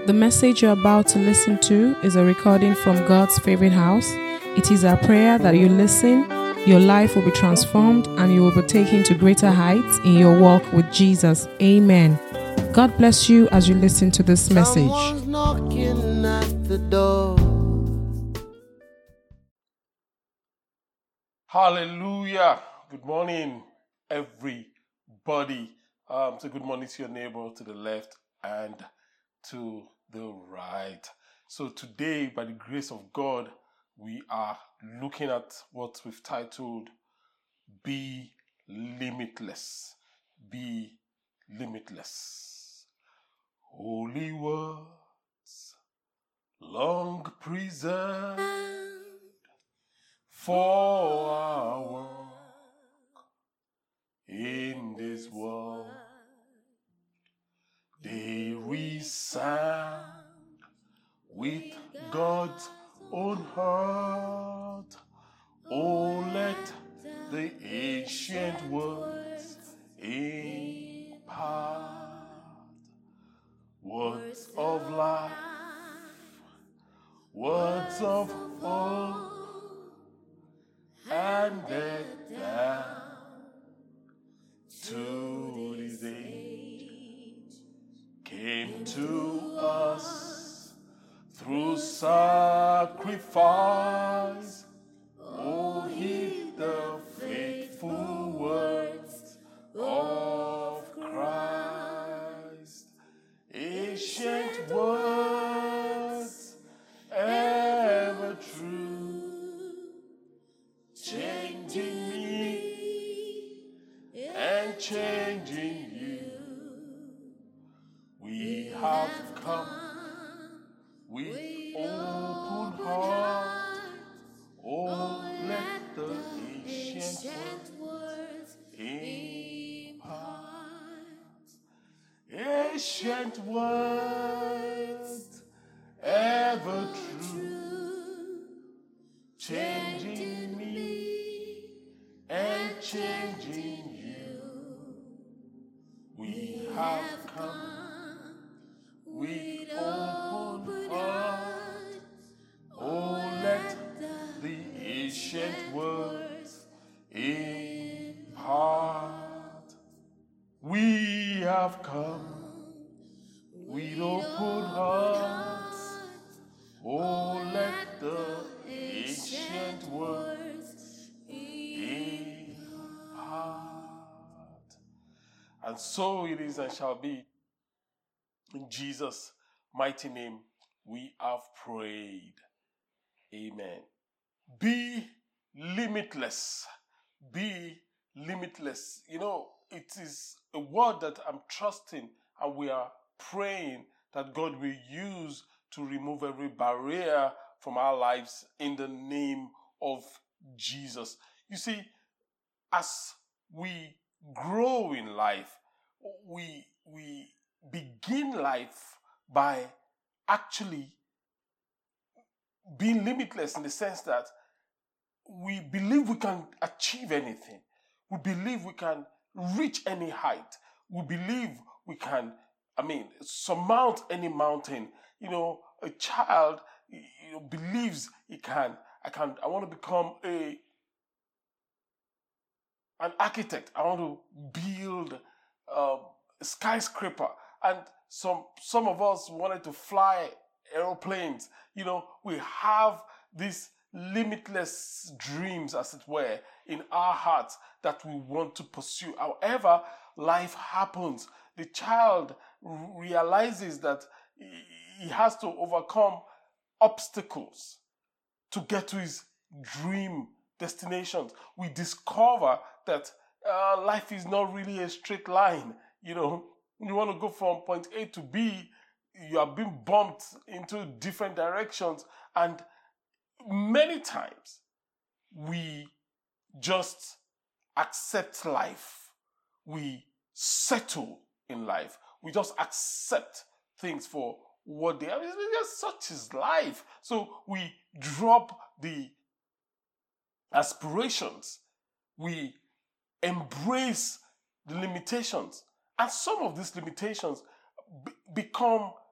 The message you're about to listen to is a recording from God's favorite house. It is our prayer that you listen, your life will be transformed, and you will be taken to greater heights in your walk with Jesus. Amen. God bless you as you listen to this message. Someone's knocking at the door. Hallelujah. Good morning, everybody. So good morning to your neighbor to the left and to the right. So today, by the grace of God, we are looking at what we've titled Be Limitless. Be Limitless. Holy words, long preserved for our work in this world. They resound with God's own heart. Oh, let the ancient words impart words of life, words of hope, and then down to this age came to us through sacrifice. Oh, heed the faithful words of Christ. Ancient words, ever true, changing me and changing you. We have come with open heart. Oh, let the ancient words impart. Ancient words, ever true, changing me and changing you. We have come with open heart. Oh, let the ancient words impart. We have come with open hearts. Oh, let the ancient words impart. And so it is and shall be. In Jesus' mighty name, we have prayed. Amen. Be limitless. Be limitless. You know, it is a word that I'm trusting and we are praying that God will use to remove every barrier from our lives in the name of Jesus. You see, as we grow in life, we begin life by actually being limitless in the sense that we believe we can achieve anything. We believe we can reach any height. We believe we can, surmount any mountain. You know, a child believes he can. I want to become an architect. I want to build a skyscraper. And some of us wanted to fly aeroplanes. You know, we have these limitless dreams, as it were, in our hearts that we want to pursue. However, life happens. The child realizes that he has to overcome obstacles to get to his dream destinations. We discover that life is not really a straight line. You know, you want to go from point A to B, you are being bumped into different directions, and many times we just accept life. We settle in life. We just accept things for what they are. Just such is life. So we drop the aspirations. We embrace the limitations. And some of these limitations become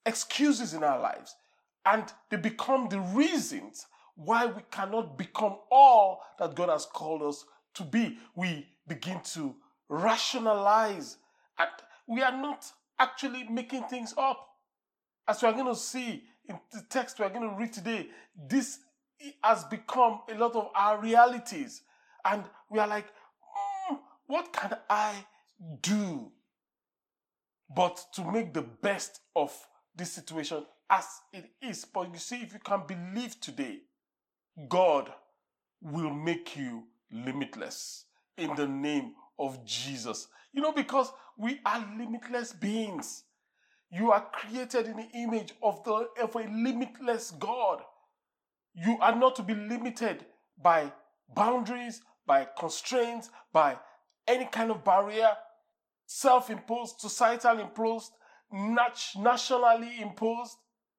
excuses in our lives, and they become the reasons why we cannot become all that God has called us to be. We begin to rationalize, and we are not actually making things up. As we are going to see in the text we are going to read today, this has become a lot of our realities, and we are like, what can I do but to make the best of this situation as it is? But you see, if you can believe today, God will make you limitless in the name of Jesus. Because we are limitless beings. You are created in the image of a limitless God. You are not to be limited by boundaries, by constraints, by any kind of barrier, self-imposed, societal imposed, nationally imposed.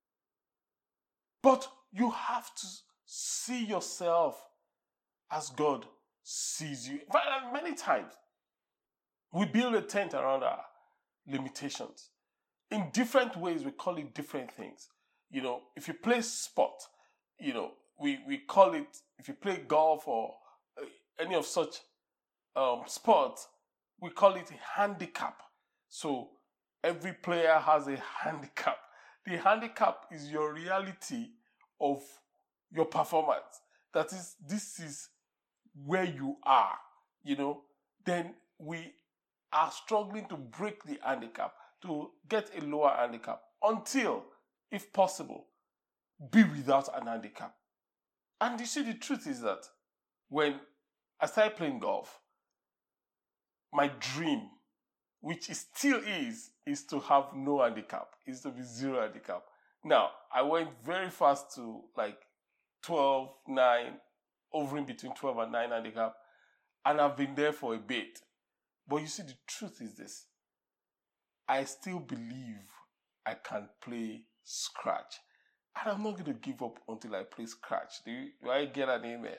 But you have to see yourself as God sees you. Many times, we build a tent around our limitations. In different ways, we call it different things. If you play sport, we call it, if you play golf or any of such sports, we call it a handicap. So every player has a handicap. The handicap is your reality of your performance. That is, this is where you are, then we are struggling to break the handicap, to get a lower handicap until, if possible, be without an handicap. And you see, the truth is that when I started playing golf, my dream, which it still is to have no handicap, is to be zero handicap. Now, I went very fast to like 12, 9, hovering between 12 and 9 handicap, and I've been there for a bit. But you see, the truth is this. I still believe I can play scratch. And I'm not going to give up until I play scratch. Do I get an amen?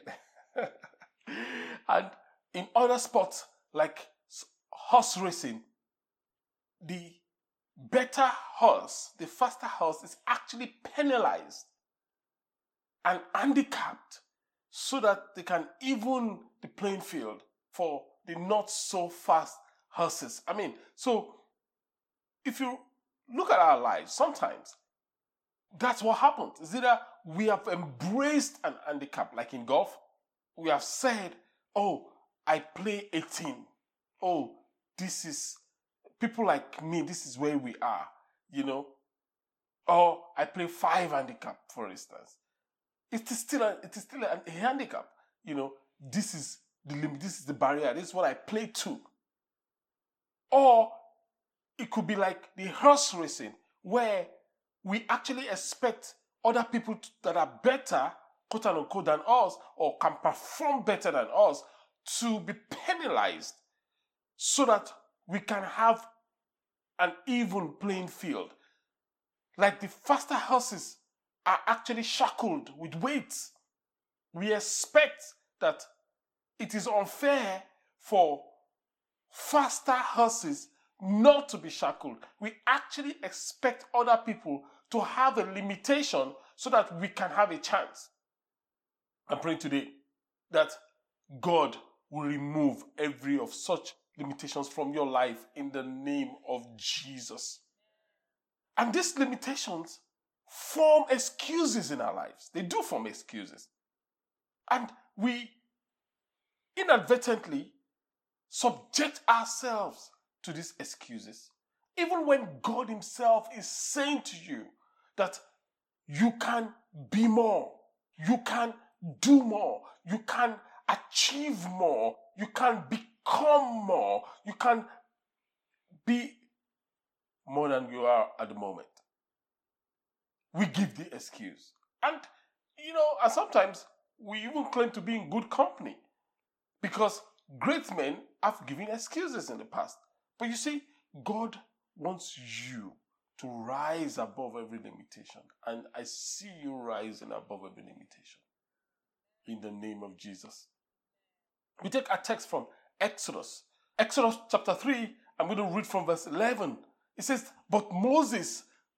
And in other sports, like horse racing, the better horse, the faster horse, is actually penalized and handicapped so that they can even the playing field for the not so fast horses. So if you look at our lives, sometimes that's what happens. It's either we have embraced an handicap, like in golf, we have said, oh, I play 18. Oh, this is, people like me, this is where we are, Or I play 5 handicap, for instance. It is still a handicap, This is the limit, this is the barrier, this is what I play to. Or it could be like the horse racing, where we actually expect other people that are better, quote unquote, than us, or can perform better than us, to be penalized so that we can have an even playing field. Like the faster horses are actually shackled with weights. We expect that it is unfair for faster horses not to be shackled. We actually expect other people to have a limitation so that we can have a chance. I'm praying today that God will remove every of such limitations from your life in the name of Jesus. And these limitations form excuses in our lives. They do form excuses. And we inadvertently subject ourselves to these excuses. Even when God himself is saying to you that you can be more, you can do more, you can achieve more, you can become more, you can be more than you are at the moment. We give the excuse. And, and sometimes we even claim to be in good company because great men have given excuses in the past. But you see, God wants you to rise above every limitation. And I see you rising above every limitation. In the name of Jesus. We take a text from Exodus. Exodus chapter 3, I'm going to read from verse 11. It says, but Moses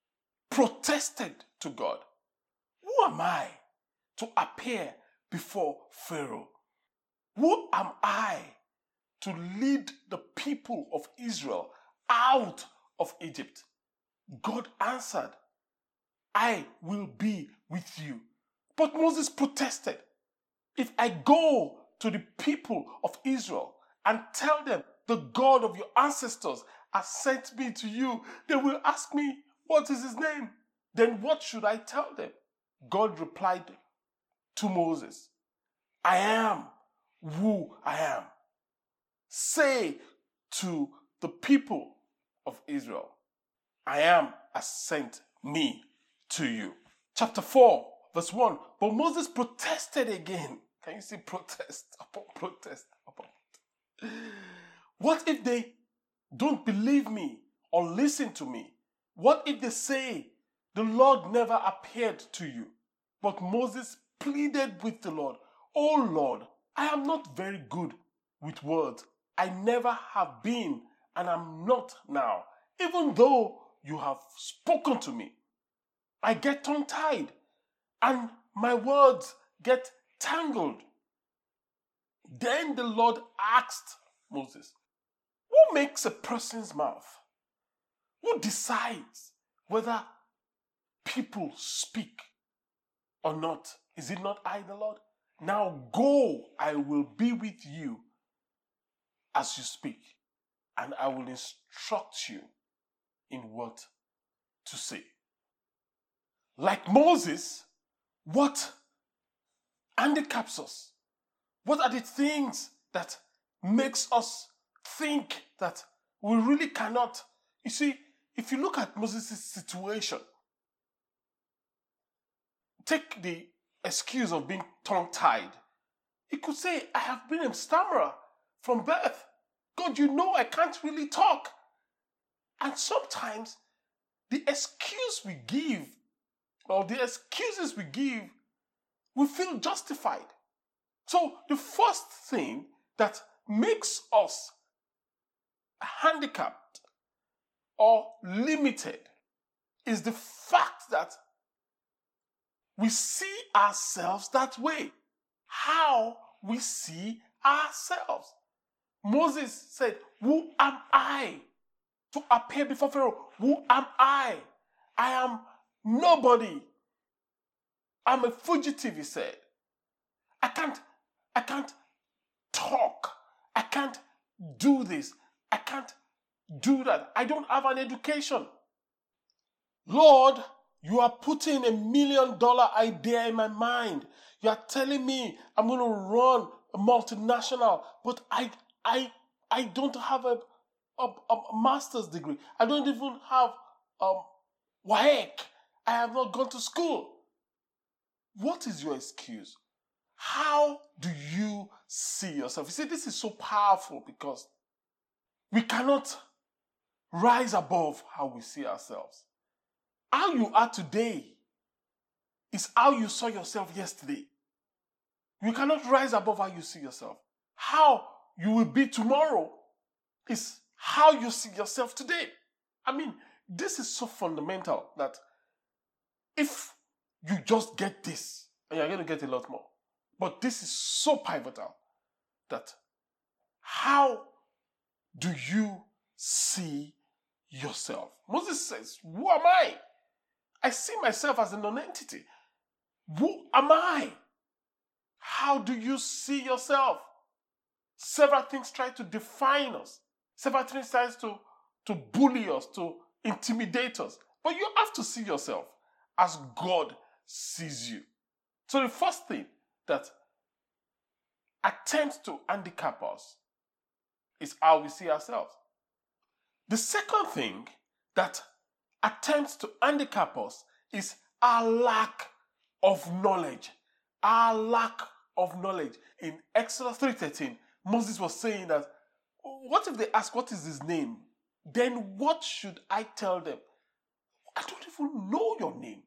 protested to God, "Who am I to appear before Pharaoh? Who am I to lead the people of Israel out of Egypt?" God answered, "I will be with you." But Moses protested, "If I go to the people of Israel and tell them the God of your ancestors has sent me to you, they will ask me, 'What is his name?' Then what should I tell them?" God replied to Moses, "I am who I am. Say to the people of Israel, I am has sent me to you." Chapter 4, verse 1. But Moses protested again. Can you see protest upon protest upon protest? What if they don't believe me or listen to me? What if they say, "The Lord never appeared to you"? But Moses pleaded with the Lord, "Oh Lord, I am not very good with words. I never have been and am not now. Even though you have spoken to me, I get tongue-tied and my words get tangled." Then the Lord asked Moses, "Who makes a person's mouth? Who decides whether people speak or not? Is it not I, the Lord? Now go, I will be with you as you speak, and I will instruct you in what to say." Like Moses, what handicaps us? What are the things that makes us think that we really cannot? You see, if you look at Moses' situation, take the excuse of being tongue-tied. He could say, "I have been a stammerer from birth. God, you know I can't really talk." And sometimes the excuse we give, or the excuses we give, we feel justified. So the first thing that makes us handicapped or limited is the fact that we see ourselves that way. How we see ourselves. Moses said, "Who am I to appear before Pharaoh? Who am I? I am nobody. I'm a fugitive," he said. I can't talk. I can't do this. I can't do that. I don't have an education. Lord, you are putting $1 million idea in my mind. You are telling me I'm going to run a multinational, but I don't have a master's degree. I don't even have WAEC. I have not gone to school. What is your excuse? How do you see yourself? You see, this is so powerful because we cannot rise above how we see ourselves. How you are today is how you saw yourself yesterday. You cannot rise above how you see yourself. How you will be tomorrow is how you see yourself today. I mean, this is so fundamental that if you just get this, and you're going to get a lot more, but this is so pivotal that how do you see yourself? Moses says, "Who am I? I see myself as a non-entity. Who am I?" How do you see yourself? Several things try to define us. Several things try to bully us, to intimidate us. But you have to see yourself as God sees you. So the first thing that attempts to handicap us is how we see ourselves. The second thing that attempts to handicap us is our lack of knowledge. Our lack of knowledge. In Exodus 3:13, Moses was saying that, what if they ask, "What is his name?" Then what should I tell them? I don't even know your name.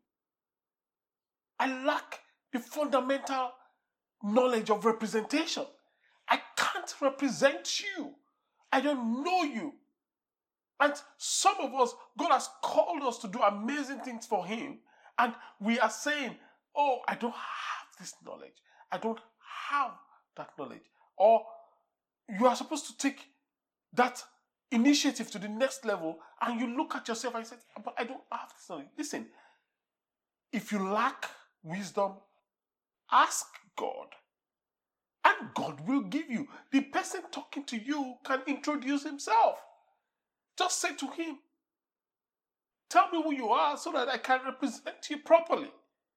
I lack the fundamental knowledge of representation. I can't represent you. I don't know you. And some of us, God has called us to do amazing things for Him, and we are saying, oh, I don't have this knowledge. I don't have that knowledge. Or you are supposed to take that initiative to the next level, and you look at yourself and say, but I don't have this knowledge. Listen, if you lack wisdom, ask God, and God will give you. The person talking to you can introduce himself. Just say to him, tell me who you are so that I can represent you properly.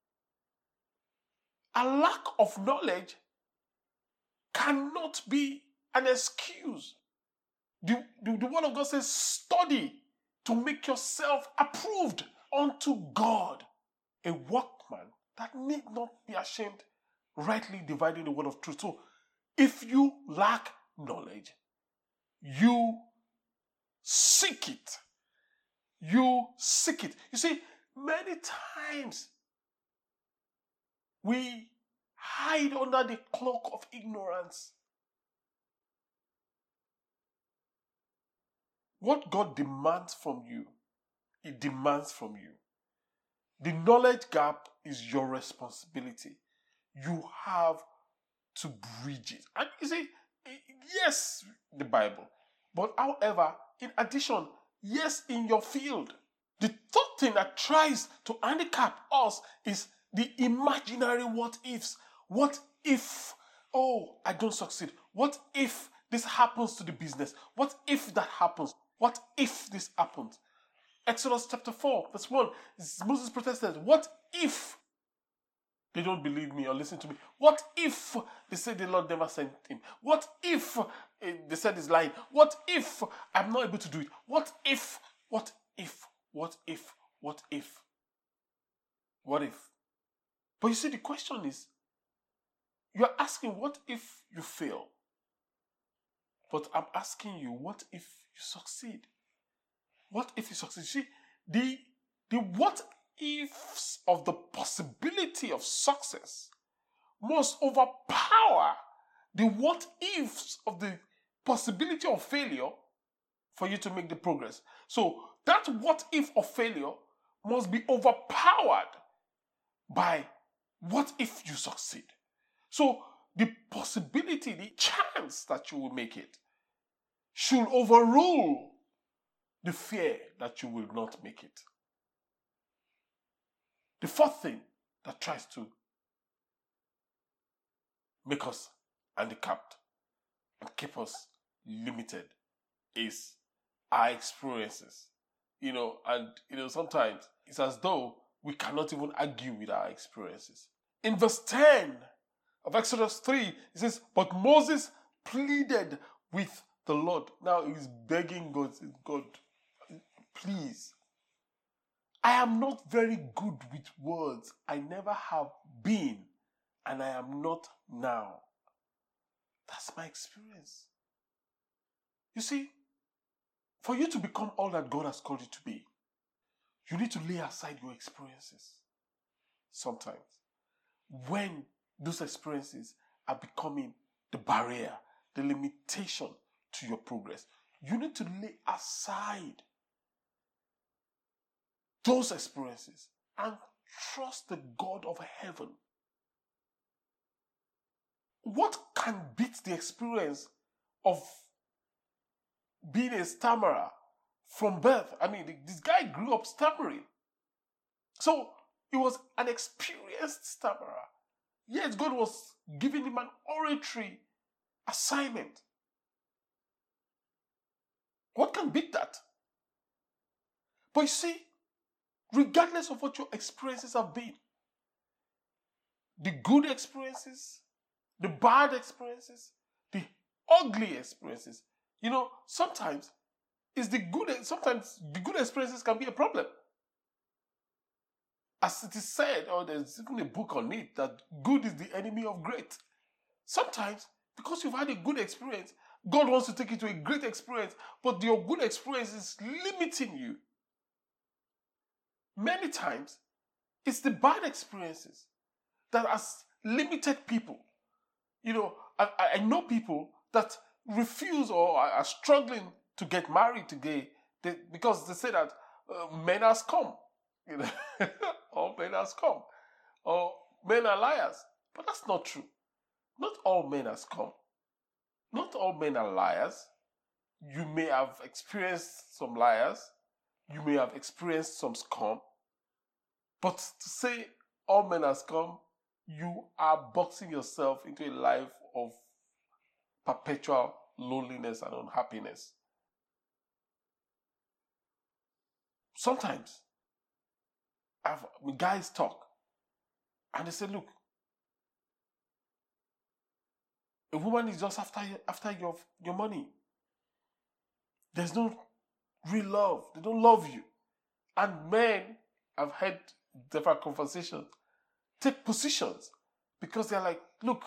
A lack of knowledge cannot be an excuse. The word of God says, study to make yourself approved unto God. A workman that need not be ashamed, rightly dividing the word of truth. So, if you lack knowledge, you seek it. You seek it. You see, many times we hide under the cloak of ignorance. What God demands from you, He demands from you. The knowledge gap is your responsibility. You have to bridge it. And you see, yes, the Bible. But however, in addition, yes, in your field. The third thing that tries to handicap us is the imaginary what ifs. What if, oh, I don't succeed? What if this happens to the business? What if that happens? What if this happens? Exodus chapter 4, verse 1, Moses protested, what if they don't believe me or listen to me? What if they say the Lord never sent him? What if they said he's lying? What if I'm not able to do it? What if? What if? What if? What if? What if? But you see, the question is, you're asking, what if you fail? But I'm asking you, what if you succeed? What if you succeed? See, the what ifs of the possibility of success must overpower the what ifs of the possibility of failure for you to make the progress. So that what if of failure must be overpowered by what if you succeed. So the possibility, the chance that you will make it should overrule the fear that you will not make it. The fourth thing that tries to make us handicapped and keep us limited is our experiences. And sometimes it's as though we cannot even argue with our experiences. In verse 10 of Exodus 3, it says, but Moses pleaded with the Lord. Now he's begging God, please, I am not very good with words. I never have been, and I am not now. That's my experience. You see, for you to become all that God has called you to be, you need to lay aside your experiences. Sometimes, when those experiences are becoming the barrier, the limitation to your progress, you need to lay aside those experiences and trust the God of heaven. What can beat the experience of being a stammerer from birth? I mean, this guy grew up stammering. So he was an experienced stammerer. Yet God was giving him an oratory assignment. What can beat that? But you see, regardless of what your experiences have been, the good experiences, the bad experiences, the ugly experiences, sometimes the good experiences can be a problem. As it is said, or there's even a book on it, that good is the enemy of great. Sometimes, because you've had a good experience, God wants to take you to a great experience, but your good experience is limiting you. Many times, it's the bad experiences that has limited people. I know people that refuse or are struggling to get married today Because they say that men are scum. You know, all men are scum. Or men are liars. But that's not true. Not all men are scum. Not all men are liars. You may have experienced some liars. You may have experienced some scum. But to say all men are scum, you are boxing yourself into a life of perpetual loneliness and unhappiness. Sometimes, guys talk and they say, look, a woman is just after your money. There's no real love. They don't love you. And men, I've had different conversations, take positions because they're like, look,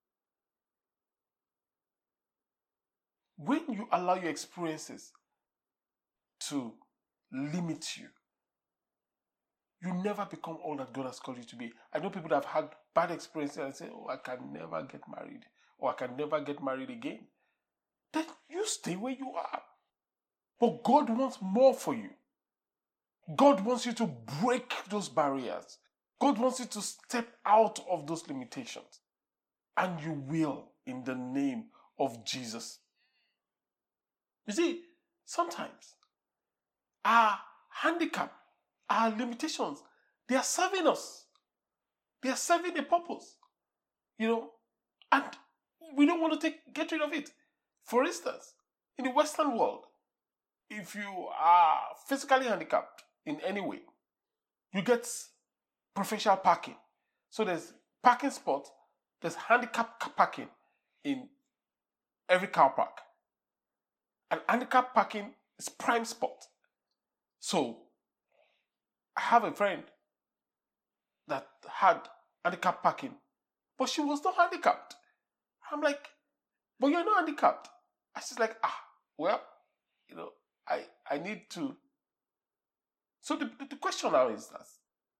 when you allow your experiences to limit you, you never become all that God has called you to be. I know people that have had bad experiences and say, oh, I can never get married, or I can never get married again. Then you stay where you are. But God wants more for you. God wants you to break those barriers. God wants you to step out of those limitations. And you will in the name of Jesus. You see, sometimes our handicap, our limitations, they are serving us. They are serving a purpose. And we don't want to get rid of it. For instance, in the Western world, if you are physically handicapped in any way, you get preferential parking. So there's parking spot, there's handicap parking in every car park. And handicap parking is prime spot. So I have a friend that had handicap parking, but she was not handicapped. I'm like, but you're not handicapped. And she's like, I need to. So the question now is that,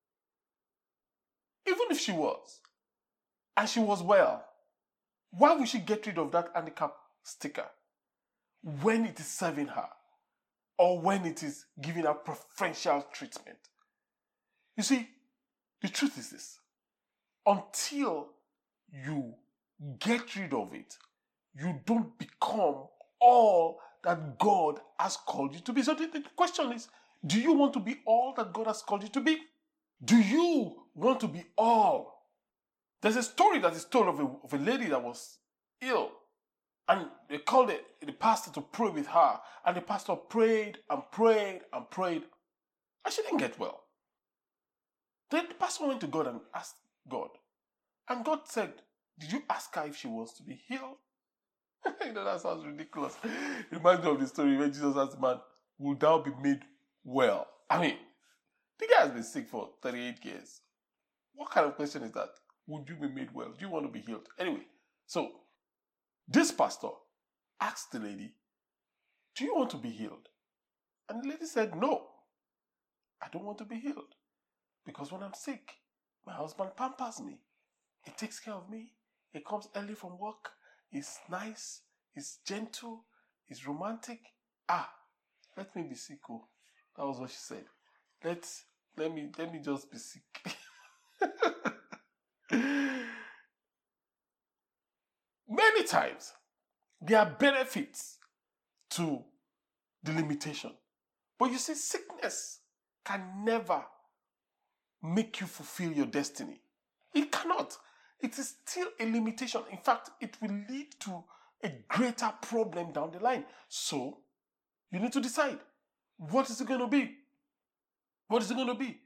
even if she was, and she was well, why would she get rid of that handicap sticker when it is serving her, or when it is giving her preferential treatment? You see, the truth is this: until you get rid of it, you don't become all that God has called you to be. So the question is, do you want to be all that God has called you to be? Do you want to be all? There's a story that is told of a lady that was ill, and they called the pastor to pray with her, and the pastor prayed and prayed and prayed, and she didn't get well. Then the pastor went to God and asked God, and God said, did you ask her if she wants to be healed? That sounds ridiculous. It reminds me of the story when Jesus asked the man, will thou be made well? I mean, the guy has been sick for 38 years. What kind of question is that? Would you be made well? Do you want to be healed? Anyway, so this pastor asked the lady, do you want to be healed? And the lady said, no, I don't want to be healed. Because when I'm sick, my husband pampers me. He takes care of me. He comes early from work. He's nice. He's gentle. He's romantic. Let me be sick. Oh, that was what she said. Let me just be sick. Many times, there are benefits to the limitation. But you see, sickness can never make you fulfill your destiny. It cannot. It is still a limitation. In fact, it will lead to a greater problem down the line. So, you need to decide, what is it going to be? What is it going to be?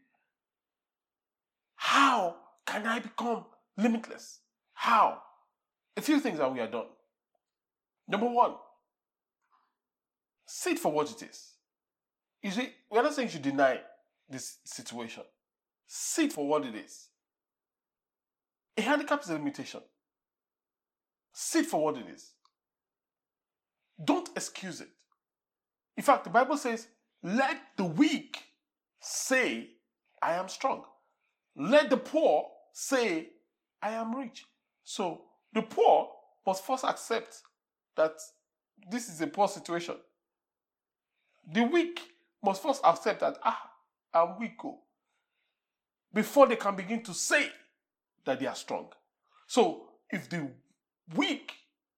How can I become limitless? How? A few things and we are done. Number one, see it for what it is. You see, we're not saying you should deny this situation. See it for what it is. A handicap is a limitation. See it for what it is. Don't excuse it. In fact, the Bible says, let the weak say, I am strong. Let the poor say, I am rich. So, the poor must first accept that this is a poor situation. The weak must first accept that, I'm weak, before they can begin to say that they are strong. So if the weak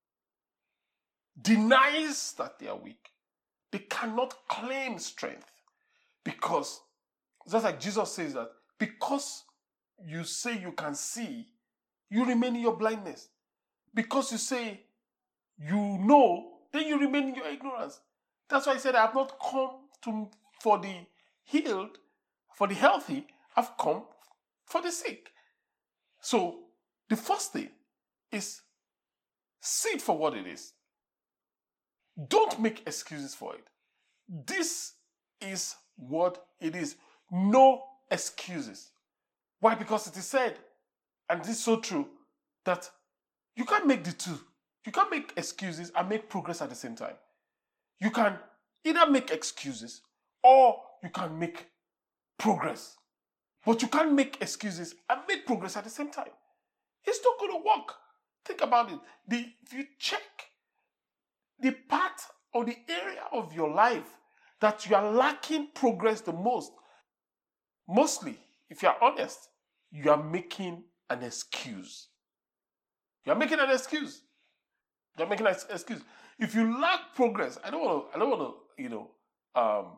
denies that they are weak, they cannot claim strength, because just like Jesus says that because you say you can see, you remain in your blindness. Because you say you know, then you remain in your ignorance. That's why I said I have not come for the healed, for the healthy. I've come for the sick. So the first thing is see it for what it is. Don't make excuses for it. This is what it is. No excuses. Why? Because it is said, and this is so true, that you can't make the two. You can't make excuses and make progress at the same time. You can either make excuses or you can make progress. But you can't make excuses and make progress at the same time. It's not going to work. Think about it. If you check the part or the area of your life that you are lacking progress the most, mostly, if you are honest, you are making an excuse. You are making an excuse. You are making an excuse. If you lack progress, I don't want to,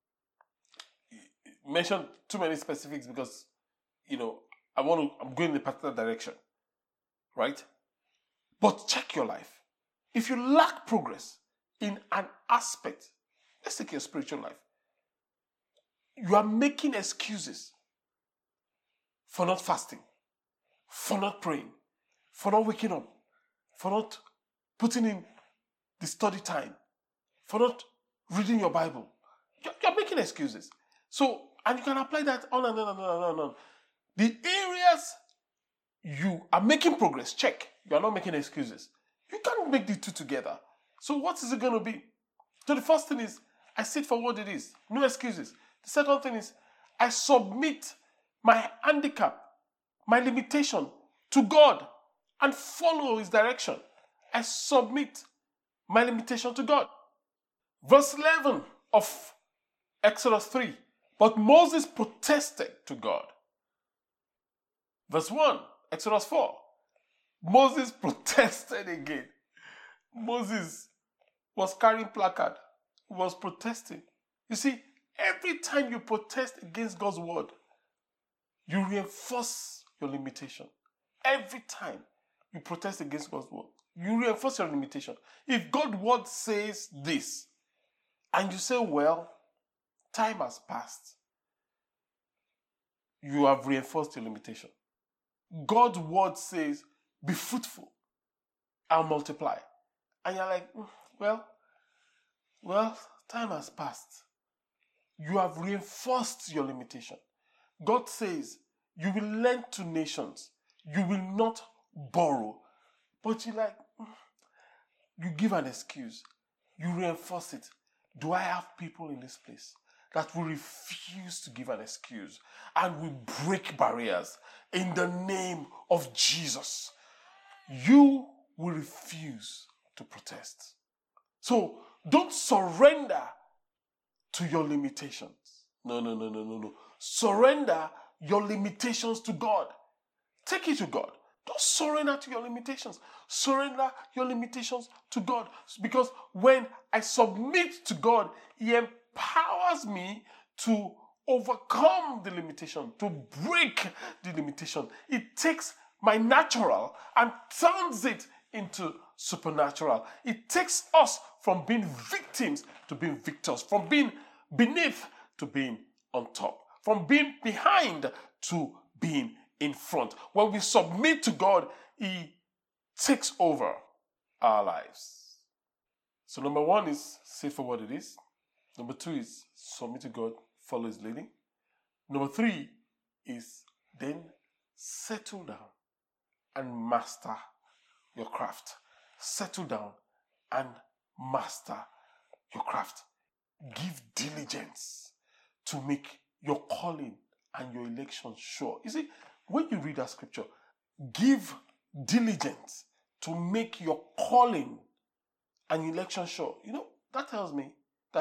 mention too many specifics because, I'm going in a particular direction, right? But check your life. If you lack progress in an aspect, let's take your spiritual life, you are making excuses for not fasting, for not praying, for not waking up, for not putting in the study time, for not reading your Bible. You're making excuses. So, and you can apply that on and on. The areas you are making progress, check. You are not making excuses. You can't make the two together. So what is it going to be? So the first thing is, I sit for what it is. No excuses. The second thing is, I submit my handicap, my limitation to God and follow His direction. I submit my limitation to God. Verse 11 of Exodus 3. But Moses protested to God. Verse 1, Exodus 4. Moses protested again. Moses was carrying placard. He was protesting. You see, every time you protest against God's word, you reinforce your limitation. Every time you protest against God's word, you reinforce your limitation. If God's word says this, and you say, well, time has passed, you have reinforced your limitation. God's word says, be fruitful and multiply. And you're like, well, time has passed. You have reinforced your limitation. God says, you will lend to nations. You will not borrow. But you're like, you give an excuse. You reinforce it. Do I have people in this place that will refuse to give an excuse and will break barriers in the name of Jesus? You will refuse to protest. So don't surrender to your limitations. No. Surrender your limitations to God. Take it to God. Don't surrender to your limitations. Surrender your limitations to God. Because when I submit to God, He empowers me to overcome the limitation, to break the limitation. It takes my natural and turns it into supernatural. It takes us from being victims to being victors, from being beneath to being on top, from being behind to being in front. When we submit to God, He takes over our lives. So number one is say for what it is. Number two is submit to God, follow His leading. Number three is then settle down and master your craft. Settle down and master your craft. Give diligence to make your calling and your election sure. You see, when you read that scripture, give diligence to make your calling and election sure. That tells me that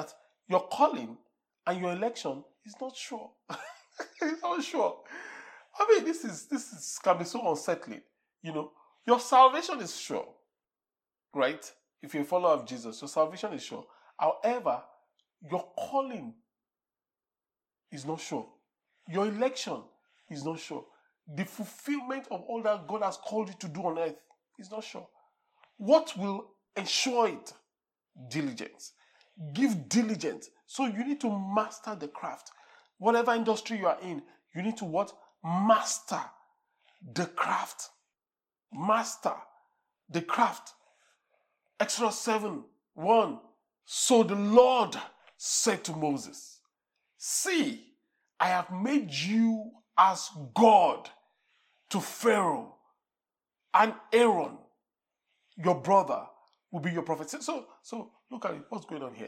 your calling and your election is not sure. It's not sure. I mean, this is can be so unsettling. Your salvation is sure, right? If you're a follower of Jesus, your salvation is sure. However, your calling is not sure. Your election is not sure. The fulfillment of all that God has called you to do on earth is not sure. What will ensure it? Diligence. Give diligence. So you need to master the craft. Whatever industry you are in, you need to what? Master the craft. Master the craft. Exodus 7:1. So the Lord said to Moses, see, I have made you as God to Pharaoh, and Aaron, your brother, will be your prophet. So look at it. What's going on here?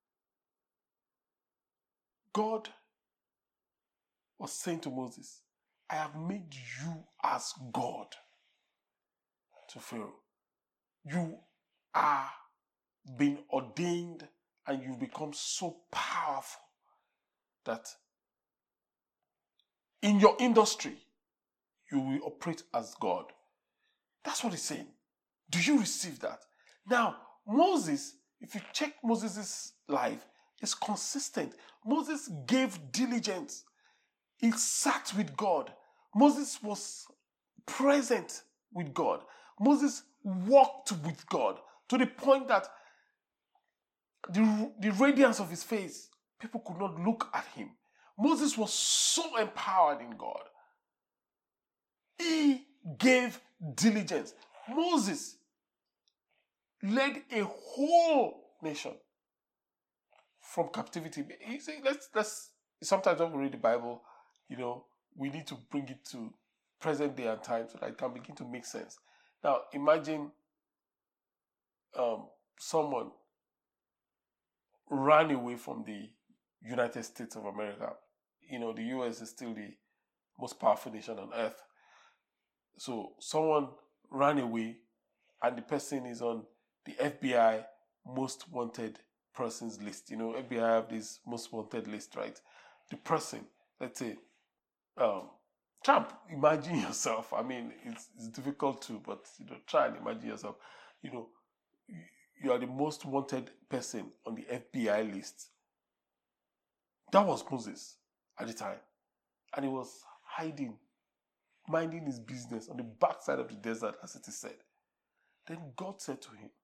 God was saying to Moses, I have made you as God to Pharaoh. You are being ordained and you've become so powerful that in your industry, you will operate as God. That's what he's saying. Do you receive that? Now, Moses, if you check Moses' life, is consistent. Moses gave diligence. He sat with God. Moses was present with God. Moses walked with God to the point that the radiance of his face, people could not look at him. Moses was so empowered in God. He gave diligence. Moses led a whole nation from captivity. You see, let's sometimes when we read the Bible, we need to bring it to present day and time so that it can begin to make sense. Now, imagine someone ran away from the United States of America. The US is still the most powerful nation on earth. So someone ran away and the person is on the FBI most wanted persons list. FBI have this most wanted list, right? The person, let's say, Trump, imagine yourself. I mean, it's difficult to, but try and imagine yourself. You are the most wanted person on the FBI list. That was Moses at the time. And he was hiding, minding his business on the backside of the desert, as it is said. Then God said to him,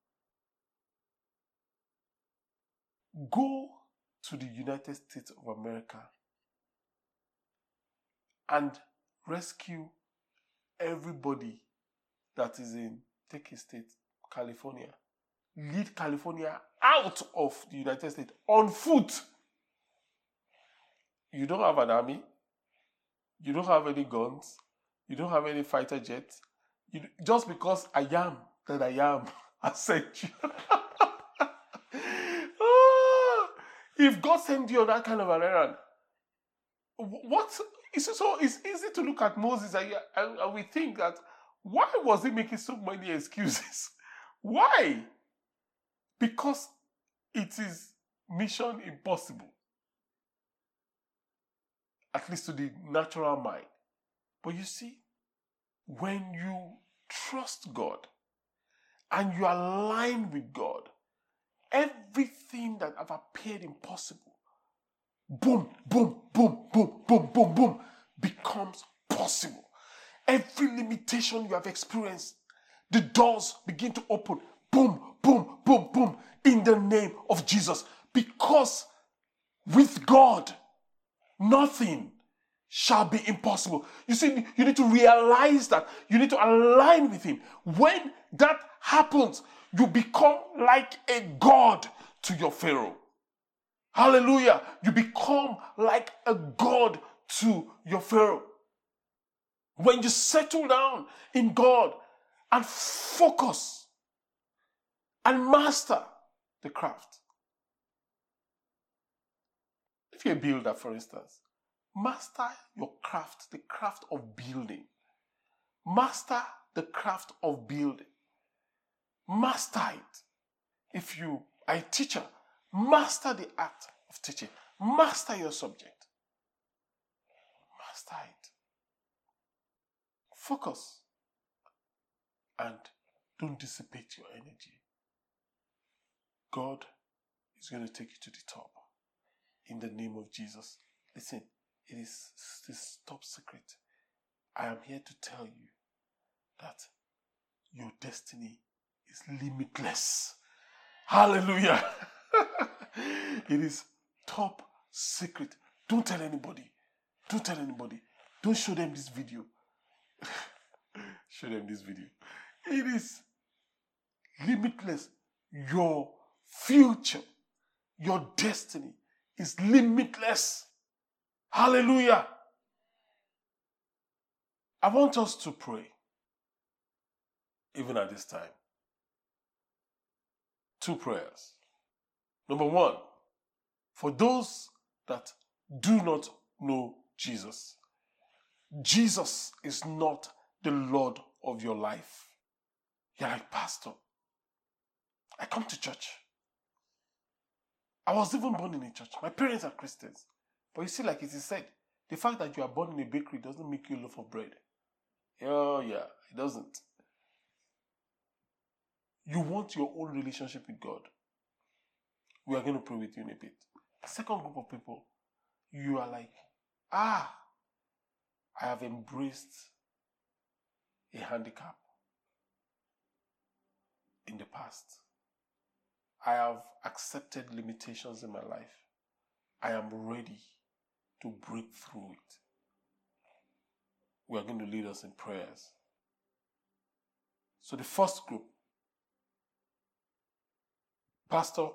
go to the United States of America and rescue everybody that is in, take a state, California. Lead California out of the United States on foot. You don't have an army. You don't have any guns. You don't have any fighter jets. Just because I am that I am, I sent you. If God sent you on that kind of an errand, so it's easy to look at Moses and we think that, why was he making so many excuses? Why? Because it is mission impossible. At least to the natural mind. But you see, when you trust God and you align with God, everything that have appeared impossible, boom, boom, boom, boom, boom, boom, boom, becomes possible. Every limitation you have experienced, the doors begin to open. Boom, boom, boom, boom, in the name of Jesus. Because with God, nothing shall be impossible. You see, you need to realize that. You need to align with Him. When that happens, you become like a God to your Pharaoh. Hallelujah. You become like a God to your Pharaoh. When you settle down in God and focus and master the craft. If you're a builder, for instance, master your craft, the craft of building. Master the craft of building. Master it. If you are a teacher, master the art of teaching. Master your subject. Master it. Focus. And don't dissipate your energy. God is going to take you to the top. In the name of Jesus. Listen, it is this top secret. I am here to tell you that your destiny is limitless. Hallelujah. It is top secret. Don't tell anybody. Don't tell anybody. Don't show them this video. Show them this video. It is limitless. Your future, your destiny is limitless. Hallelujah. I want us to pray, even at this time. 2 prayers. Number 1, for those that do not know Jesus. Jesus is not the Lord of your life. You're like, Pastor, I come to church. I was even born in a church. My parents are Christians. But you see, like it is said, the fact that you are born in a bakery doesn't make you a loaf of bread. Oh, yeah, it doesn't. You want your own relationship with God. We are going to pray with you in a bit. The second group of people, you are like, I have embraced a handicap in the past. I have accepted limitations in my life. I am ready to break through it. We are going to lead us in prayers. So the first group, Pastor,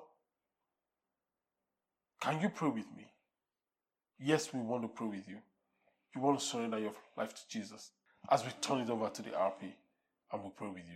can you pray with me? Yes, we want to pray with you. You want to surrender your life to Jesus as we turn it over to the RP and we'll pray with you.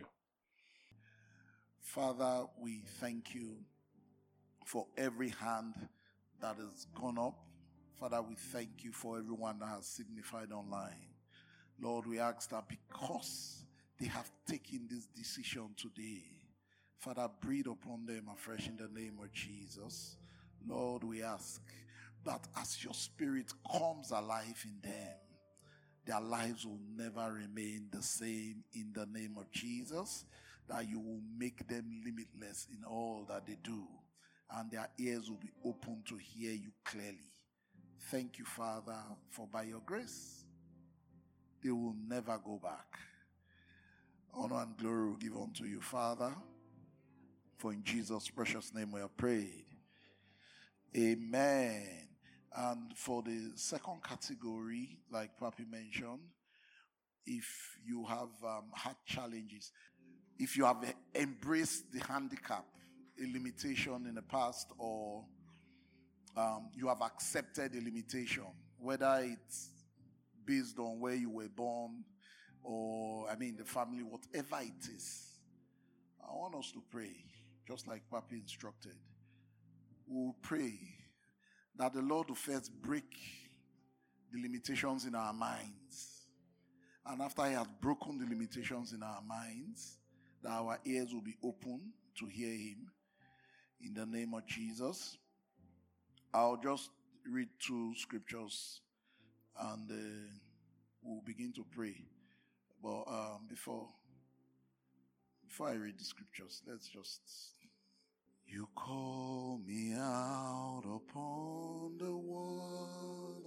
Father, we thank you for every hand that has gone up. Father, we thank you for everyone that has signified online. Lord, we ask that because they have taken this decision today, Father, breathe upon them afresh in the name of Jesus. Lord, we ask that as your spirit comes alive in them, their lives will never remain the same in the name of Jesus, that you will make them limitless in all that they do, and their ears will be open to hear you clearly. Thank you, Father, for by your grace, they will never go back. Honor and glory will give unto you, Father, for in Jesus' precious name we have prayed. Amen. And for the second category, like Papi mentioned, if you have had challenges, if you have embraced the handicap, a limitation in the past, or you have accepted a limitation, whether it's based on where you were born or, the family, whatever it is, I want us to pray, just like Papi instructed. We'll pray that the Lord will first break the limitations in our minds. And after He has broken the limitations in our minds, that our ears will be open to hear Him. In the name of Jesus, I'll just read 2 scriptures and we'll begin to pray. But before I read the scriptures, let's just... You call me out upon the waters,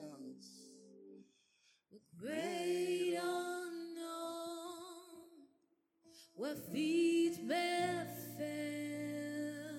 the great unknown, where feet may fail,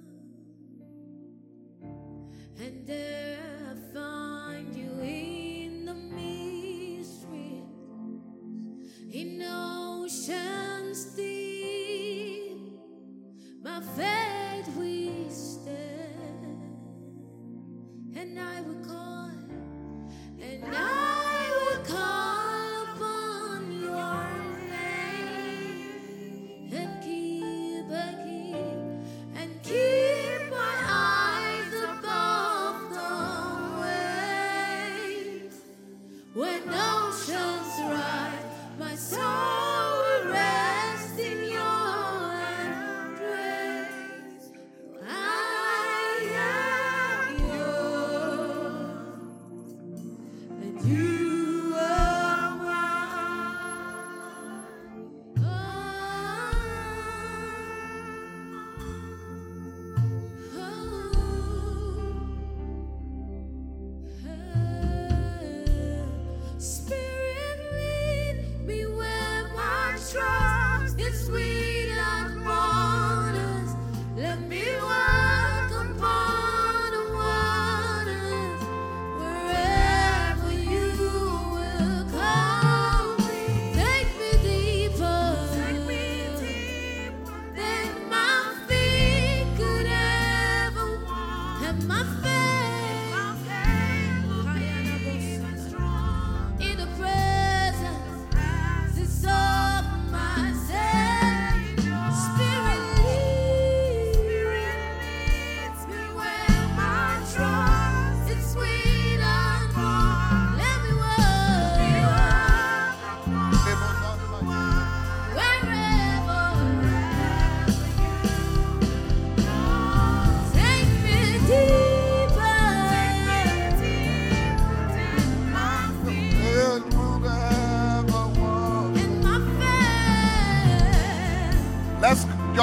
and there I find you in the mystery, in oceans deep, my faith we stand, and I will call, and I will call upon your name, and keep my eyes above the waves. When oceans rise, my soul will rest in your embrace. I am yours.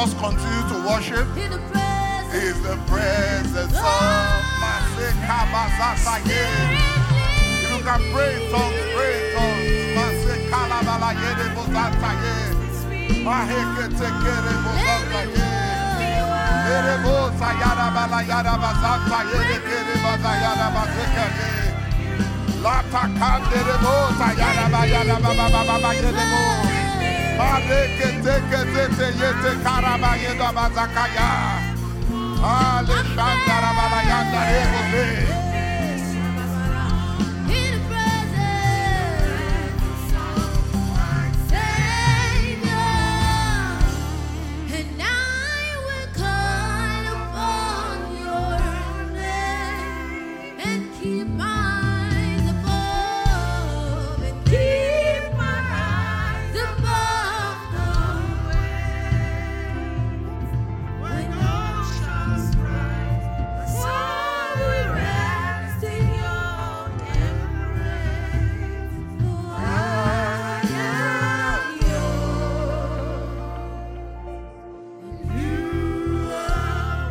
just continue to worship. In the presence. Is the presence of Masekabazataye. If you can pray in tongues, pray in tongues. Masekalabalayé de bozataye. Maheketekere bozataye. Erebo sayada balayada bazataye de kere bazayada bazekaye. Lata kanderebo sayada bayada babababayedebo. Maheketekete yete karabayeda bazakaya. Alexandra balayada reboze. In the presence, Savior, and I will call upon your name and keep my eyes above, and keep my eyes above the waves. When oceans rise, my soul will rest in your embrace. For I am yours, and you are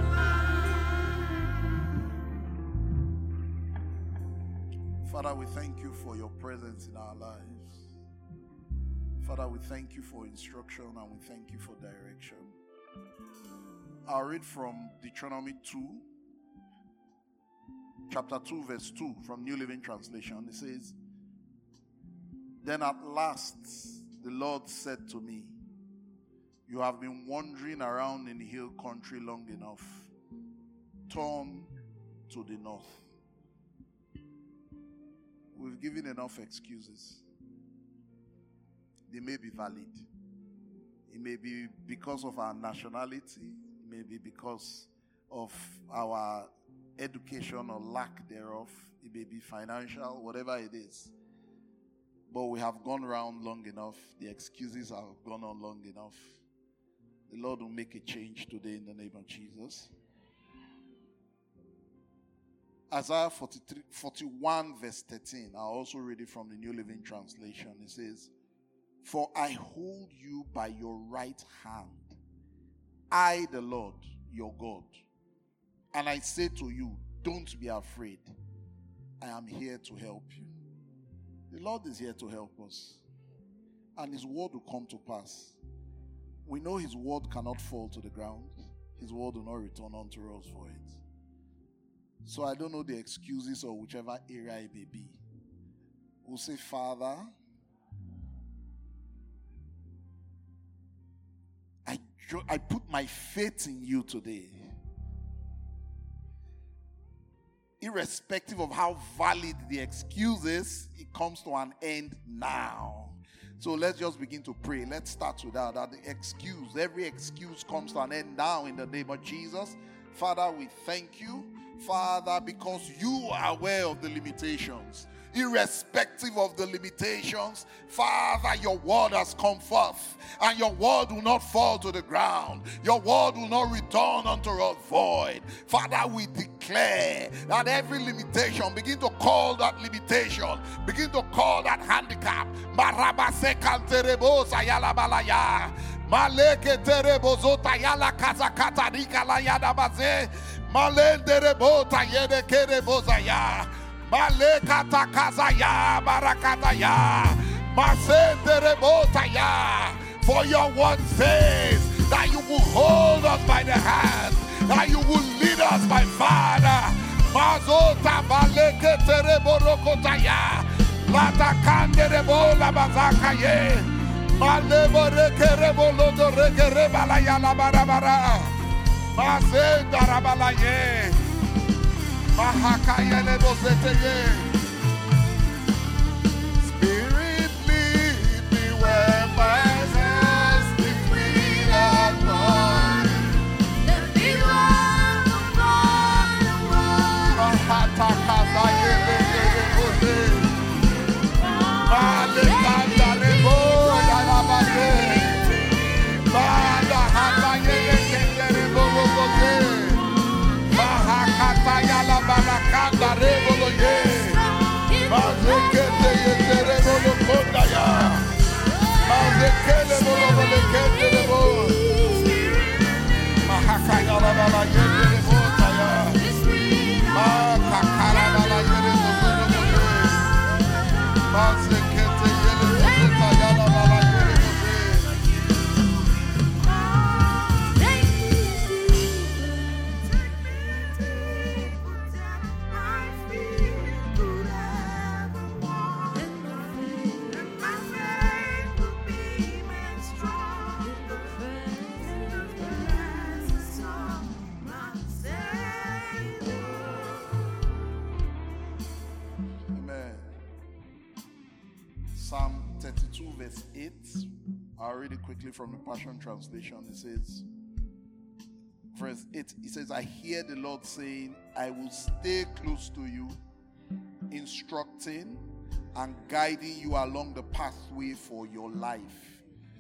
mine. Father, we thank you for your presence in our lives. Father, we thank you for instruction and we thank you for direction. I'll read from Deuteronomy 2, chapter 2, verse 2 from New Living Translation. It says, "Then at last the Lord said to me, you have been wandering around in the hill country long enough. Turn to the north." We've given enough excuses. They may be valid. It may be because of our nationality. It may be because of our education or lack thereof. It may be financial, whatever it is. But we have gone around long enough. The excuses have gone on long enough. The Lord will make a change today in the name of Jesus. Isaiah 41 verse 13. I'll also read it from the New Living Translation. It says, "For I hold you by your right hand, I the Lord, your God. And I say to you, don't be afraid. I am here to help you." The Lord is here to help us. And His word will come to pass. We know His word cannot fall to the ground. His word will not return unto us for it. So I don't know the excuses or whichever area it may be. We'll say, "Father, I put my faith in you today. Irrespective of how valid the excuse is, it comes to an end now." So let's just begin to pray. Let's start with that the excuse, every excuse comes to an end now in the name of Jesus. Father, we thank you, Father, because you are aware of the limitations. Irrespective of the limitations, Father, your word has come forth, and your word will not fall to the ground. Your word will not return unto us void. Father, we declare that every limitation, begin to call that limitation, begin to call that handicap. Marabase kanterebo sayala balaya. Maleke terebo zota yala kazakata nikala yada baze. Malenderebo tayede kerebo zaya. Malekata kazaya barakataya. Masenderebotaya. For your word says that you will hold us by the hand, that you will lead us by Father. Mazota baleketereborokotaya. Latakanderebo labazakaye. Maleborekerebo lodorekerebalaya labarabara. Mazendarabalaye. Spirit, lead me where my hands between us born. Let me walk upon the Psalm 32 verse 8. I'll read it quickly from the Passion Translation. It says, verse 8, it says, I hear the Lord saying, I will stay close to you, instructing and guiding you along the pathway for your life.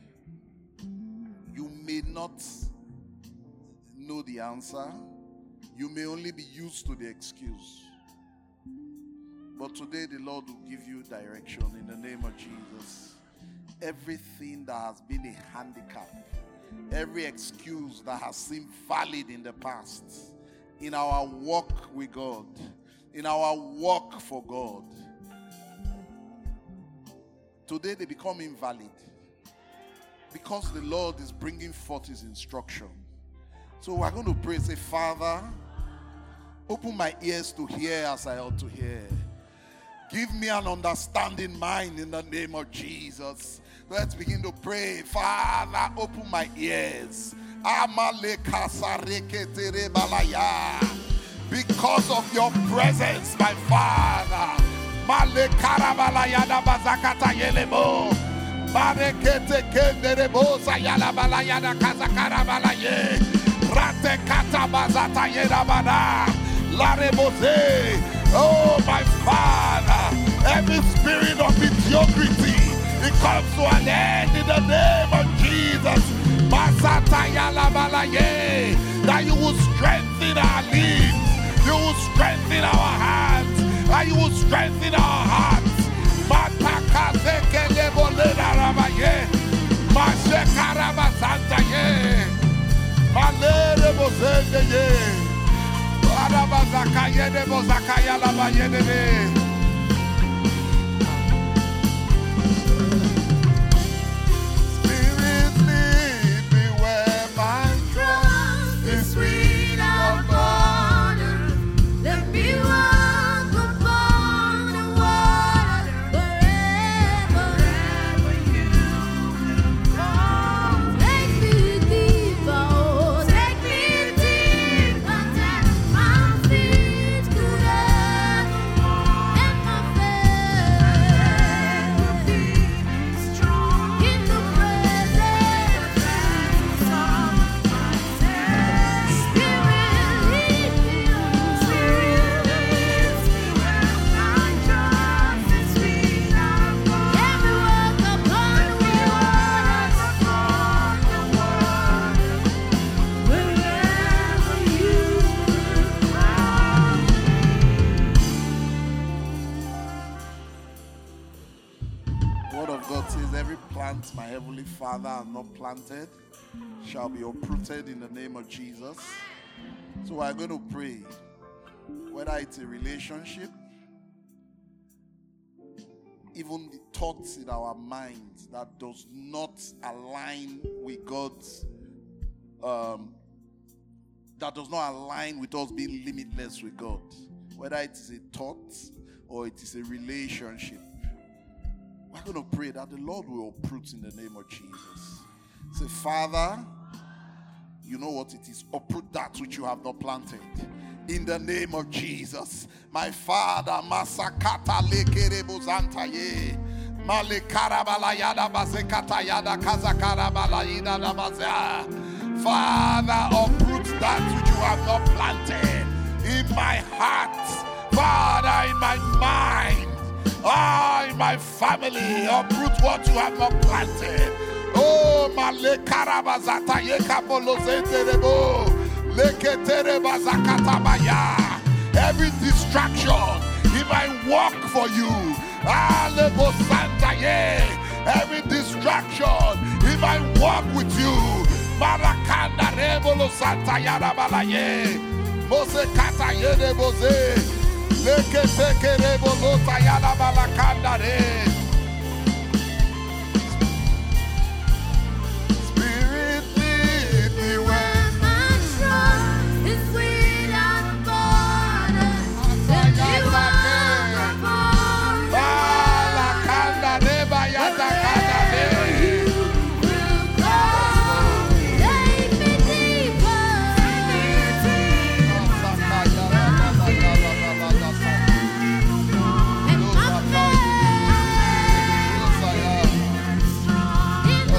You may not know the answer. You may only be used to the excuse. But today the Lord will give you direction in the name of Jesus. Everything that has been a handicap, every excuse that has seemed valid in the past, in our walk with God, in our walk for God, today they become invalid because the Lord is bringing forth his instruction. So we're going to pray, say, Father, open my ears to hear as I ought to hear. Give me an understanding mind in the name of Jesus. Let's begin to pray. Father, open my ears. Because of your presence, my Father. Oh, my Father, every spirit of mediocrity, it comes to an end in the name of Jesus. That you will strengthen our limbs, you will strengthen our hands, that you will strengthen our hearts. Spirit, lead me where my trust is sweet of water. Let me walk upon the water wherever you go. Take me deeper, oh, take me deeper, that my feet could ever walk, and my faith will be strong in the presence of my Savior. Spirit, lead me, oh, Spirit, lead me where my trust is sweet of water. Let me walk upon the waters, wherever you are. Word of God says, every plant my heavenly Father has not planted shall be uprooted in the name of Jesus. So we're going to pray, whether it's a relationship, even the thoughts in our minds that does not align with God's, that does not align with us being limitless with God. Whether it is a thought or it is a relationship, we're going to pray that the Lord will uproot in the name of Jesus. Say, Father, you know what it is. Uproot that which you have not planted. In the name of Jesus. My Father, Masakata lekerebuzantaye. Malekarabalayada bazekatayada kazakarabalayida labaza. Father, uproot that which you have not planted in my heart. Father, in my mind. In my family, uproot what you have not planted. Oh, Malekarabazata Yekapolozenterebo, Leketerebazakatabaya. Every distraction, he might work for you. Every distraction, he might work with you. Marakanda Rebolo Santa Yarabalaye, Mose Kataye Bose. Spirit, lead me where My trust is without borders. And you are the border. Wherever you will go, take me deeper. And I'm there in the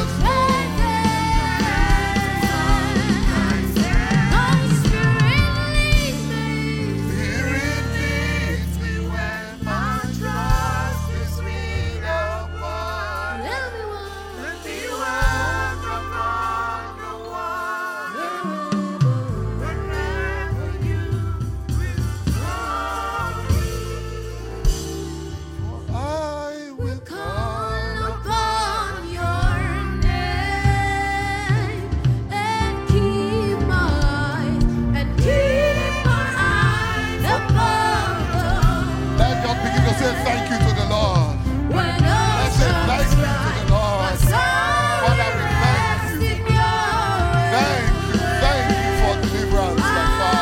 presence. Holy Spirit, lead me. Spirit leads me where my trust is without borders. Let me walk Let me walk upon the water wherever you will go. I will call upon your name and keep my eyes above Let's just begin to say thank you to the Lord. when Let's say thank you to the Lord. my soul Father, we rests thank you. in your Thank you for deliverance, my Father.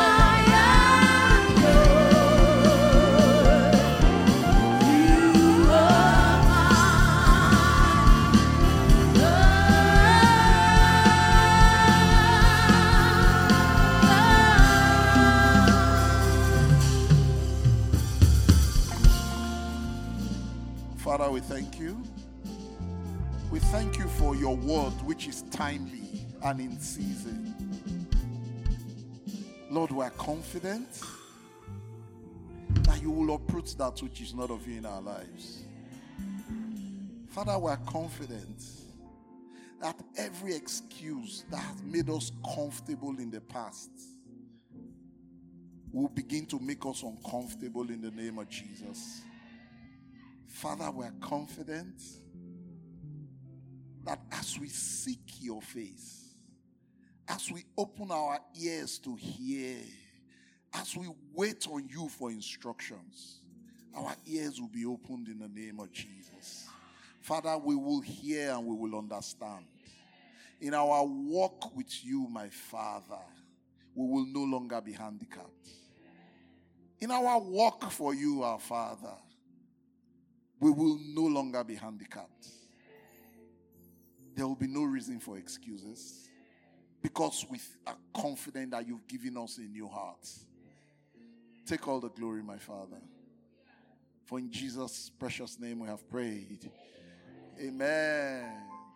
Father, we thank you. We thank you for your word, which is timely and in season. Lord, we are confident that you will uproot that which is not of you in our lives. Father, we are confident that every excuse that has made us comfortable in the past will begin to make us uncomfortable in the name of Jesus. Father, we are confident that as we seek your face, as we open our ears to hear, as we wait on you for instructions, our ears will be opened in the name of Jesus. Father, we will hear and we will understand. In our walk with you, my Father, we will no longer be handicapped. In our walk for you, our Father, we will no longer be handicapped. There will be no reason for excuses because we are confident that you've given us a new heart. Take all the glory, my Father. For in Jesus' precious name we have prayed. Amen.